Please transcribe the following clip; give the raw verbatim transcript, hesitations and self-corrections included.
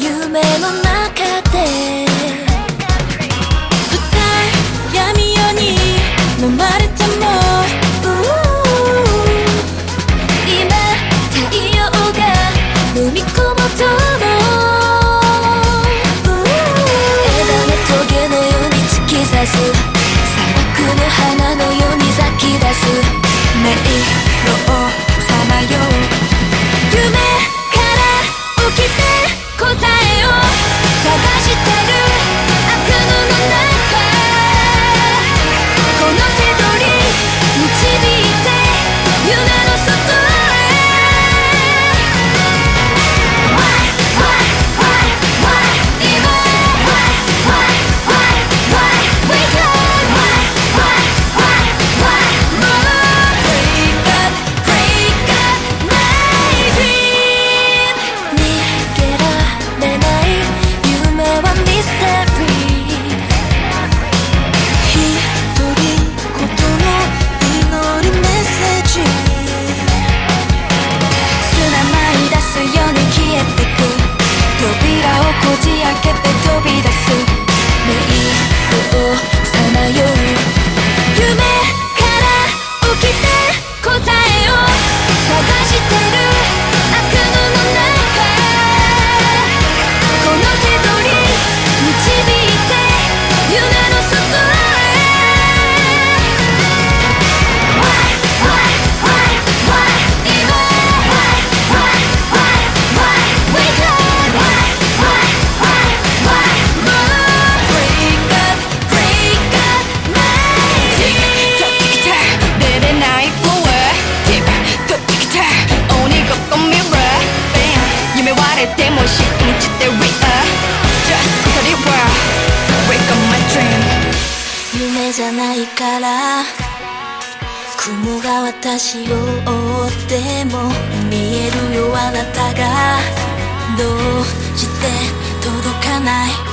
夢の中で暗闇夜に飲まれても今太陽が飲み込むとも枝のトゲのように突き刺す砂漠の花のように咲き出す迷路をさまよう夢から起きて答えを探してる悪夢の中この手取り導いて夢の外へ Why, why, why, why 今 Why, why, why, why Wake up Why, why, why, why もう Break up, break up my dream 逃げられない夢はミステリー一人ごとの祈りメッセージ砂舞い出すように消えてく扉をこじ開けて飛び出す迷路をさまよう夢から起きて答えを探してる悪夢の中この手取り導いて夢の外へ Why, why, why, why 今 Why, why, why, why Wake up Why, why, why, why もう Break up, break up my dream 取ってきて出れない Flower Deep 取ってきて鬼ごっこ Mirror Bam 夢割れても信じて Real Just 一人は Wake up my dream 夢じゃないから雲が私を覆っても見えるよあなたがどうして届かない